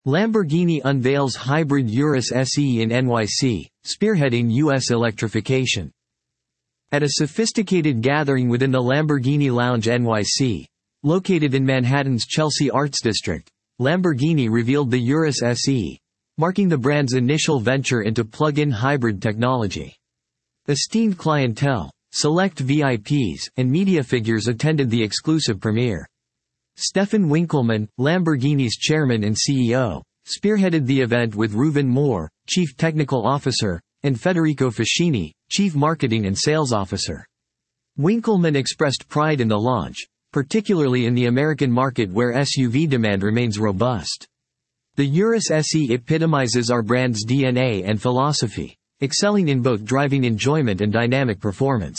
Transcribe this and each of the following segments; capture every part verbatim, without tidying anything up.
Lamborghini unveils hybrid Urus S E in N Y C, spearheading U S electrification. At a sophisticated gathering within the Lamborghini Lounge N Y C, located in Manhattan's Chelsea Arts District, Lamborghini revealed the Urus S E, marking the brand's initial venture into plug-in hybrid technology. Esteemed clientele, select V I Ps, and media figures attended the exclusive premiere. Stefan Winkelmann, Lamborghini's chairman and C E O, spearheaded the event with Reuven Moore, chief technical officer, and Federico Fascini, chief marketing and sales officer. Winkelmann expressed pride in the launch, particularly in the American market where S U V demand remains robust. The Urus S E epitomizes our brand's D N A and philosophy, excelling in both driving enjoyment and dynamic performance.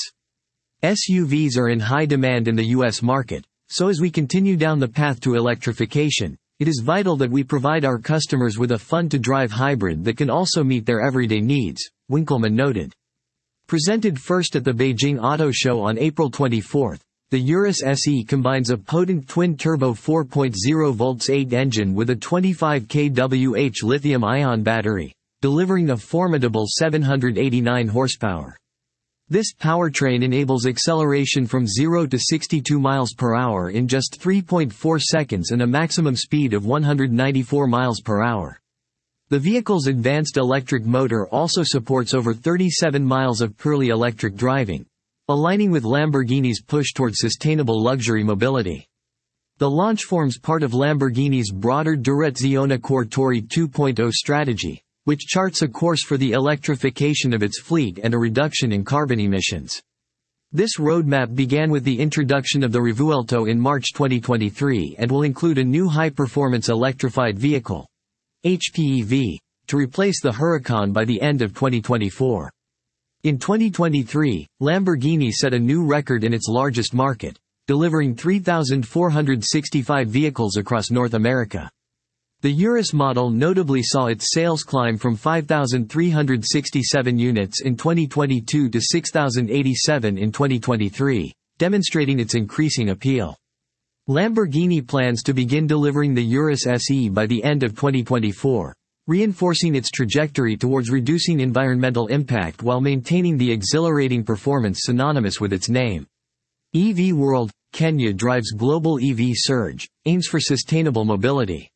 S U Vs are in high demand in the U S market, so as we continue down the path to electrification, it is vital that we provide our customers with a fun-to-drive hybrid that can also meet their everyday needs, Winkelmann noted. Presented first at the Beijing Auto Show on April twenty-fourth, the Urus S E combines a potent twin-turbo four point oh volt eight engine with a twenty-five kilowatt lithium-ion battery, delivering a formidable seven hundred eighty-nine horsepower. This powertrain enables acceleration from zero to sixty-two miles per hour in just three point four seconds and a maximum speed of one hundred ninety-four miles per hour. The vehicle's advanced electric motor also supports over thirty-seven miles of purely electric driving, aligning with Lamborghini's push toward sustainable luxury mobility. The launch forms part of Lamborghini's broader Direzione Cortori two point oh strategy, which charts a course for the electrification of its fleet and a reduction in carbon emissions. This roadmap began with the introduction of the Revuelto in March twenty twenty-three and will include a new high-performance electrified vehicle, H P E V, to replace the Huracan by the end of twenty twenty-four. In twenty twenty-three, Lamborghini set a new record in its largest market, delivering three thousand four hundred sixty-five vehicles across North America. The Urus model notably saw its sales climb from five thousand three hundred sixty-seven units in twenty twenty-two to six thousand eighty-seven in twenty twenty-three, demonstrating its increasing appeal. Lamborghini plans to begin delivering the Urus S E by the end of twenty twenty-four, reinforcing its trajectory towards reducing environmental impact while maintaining the exhilarating performance synonymous with its name. E V World, Kenya drives global E V surge, aims for sustainable mobility.